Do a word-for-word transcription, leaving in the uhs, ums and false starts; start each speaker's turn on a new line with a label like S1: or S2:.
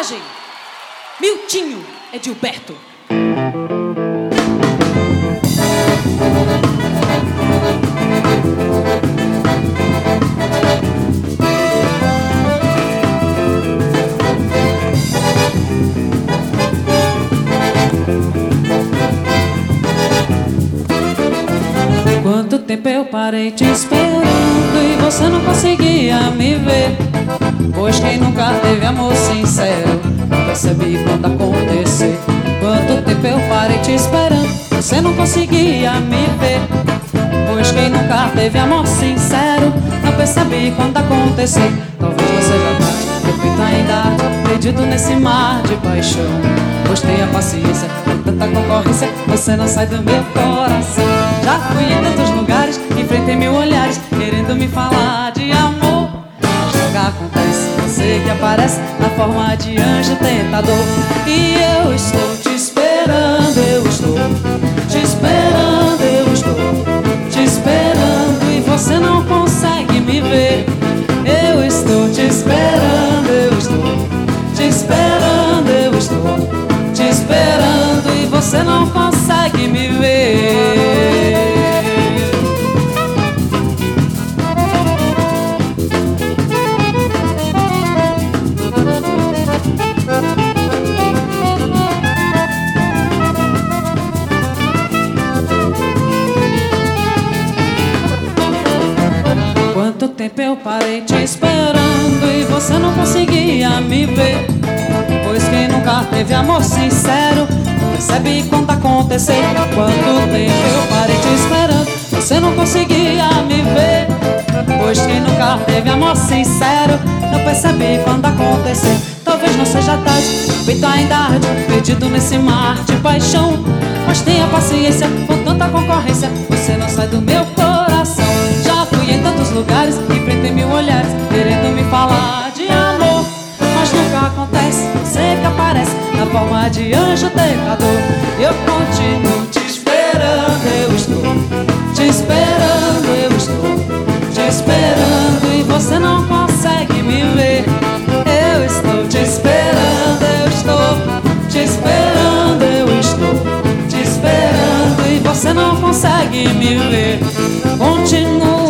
S1: Mixagem, Miltinho Edilberto.
S2: Quanto tempo eu parei te esperando e você não conseguia me ver? Pois quem nunca teve amor sincero não percebi quando acontecer. Quanto tempo eu parei te esperando, você não conseguia me ver? Pois quem nunca teve amor sincero não percebi quando acontecer. Talvez você já tá, meu peito ainda arde, perdido nesse mar de paixão. Pois tenha paciência, com tanta concorrência você não sai do meu coração. Já fui em tantos lugares, enfrentei mil olhares querendo me falar de amor. Mas nunca acontece, você que aparece na forma de anjo tentador. E eu estou te esperando, eu estou te esperando, eu estou te esperando e você não consegue me ver. Eu estou te esperando, eu estou te esperando, eu estou te esperando e você não consegue me ver. Quanto tempo eu parei te esperando e você não conseguia me ver? Pois quem nunca teve amor sincero percebe quando acontecer. Quanto tempo eu parei te esperando, você não conseguia me ver? Pois quem nunca teve amor sincero não percebe quando acontecer. Talvez não seja tarde, o peito ainda arde, perdido nesse mar de paixão. Mas tenha paciência, com tanta concorrência você não sai do meu coração. Já fui em tantos lugares, enfrentei mil olhares querendo me falar de amor. Mas nunca acontece, você que aparece na forma de anjo tentador. Eu continuo te esperando, eu estou te esperando, eu estou te esperando e você não consegue me ver. Eu estou te esperando, eu estou te esperando, eu estou te esperando e você não consegue me ver. Continuo